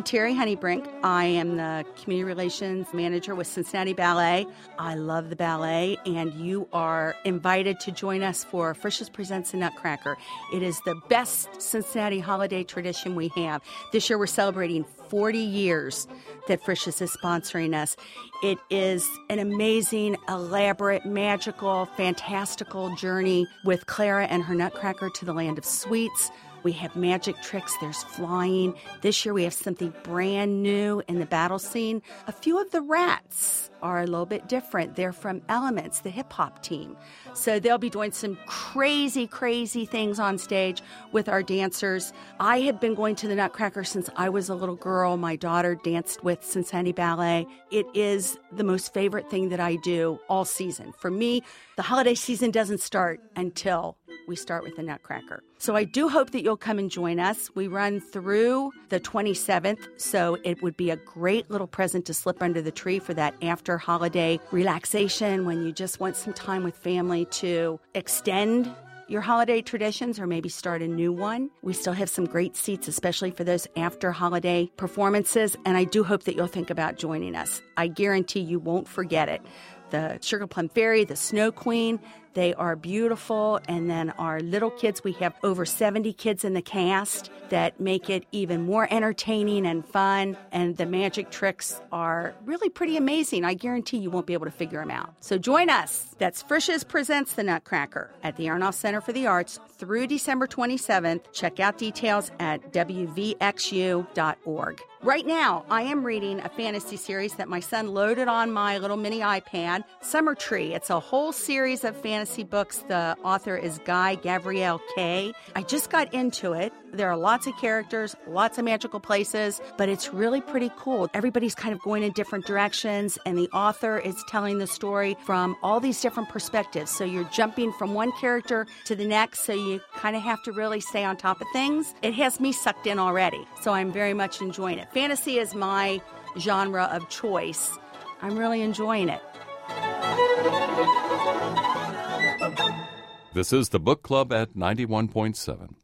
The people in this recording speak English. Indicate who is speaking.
Speaker 1: I'm Terry Honeybrink. I am the Community Relations Manager with Cincinnati Ballet. I love the ballet, and you are invited to join us for Frisch's Presents the Nutcracker. It is the best Cincinnati holiday tradition we have. This year we're celebrating 40 years that Frisch's is sponsoring us. It is an amazing, elaborate, magical, fantastical journey with Clara and her Nutcracker to the land of sweets. We have magic tricks, there's flying. This year we have something brand new in the battle scene. A few of the rats are a little bit different. They're from Elements, the hip-hop team. So they'll be doing some crazy, crazy things on stage with our dancers. I have been going to the Nutcracker since I was a little girl. My daughter danced with Cincinnati Ballet. It is the most favorite thing that I do all season. For me, the holiday season doesn't start until we start with the Nutcracker. So I do hope that you'll come and join us. We run through the 27th, so it would be a great little present to slip under the tree for that after holiday relaxation when you just want some time with family to extend your holiday traditions or maybe start a new one. We still have some great seats, especially for those after holiday performances, and I do hope that you'll think about joining us. I guarantee you won't forget it. The Sugar Plum Fairy, the Snow Queen, they are beautiful. And then our little kids, we have over 70 kids in the cast that make it even more entertaining and fun. And the magic tricks are really pretty amazing. I guarantee you won't be able to figure them out. So join us. That's Frisch's Presents the Nutcracker at the Aronoff Center for the Arts through December 27th. Check out details at wvxu.org. Right now, I am reading a fantasy series that my son loaded on my little mini iPad, Summer Tree. It's a whole series of fantasy books. The author is Guy Gavriel Kay. I just got into it. There are lots of characters, lots of magical places, but it's really pretty cool. Everybody's kind of going in different directions, and the author is telling the story from all these different perspectives. So you're jumping from one character to the next, so you kind of have to really stay on top of things. It has me sucked in already, so I'm very much enjoying it. Fantasy is my genre of choice. I'm really enjoying it.
Speaker 2: This is the Book Club at 91.7.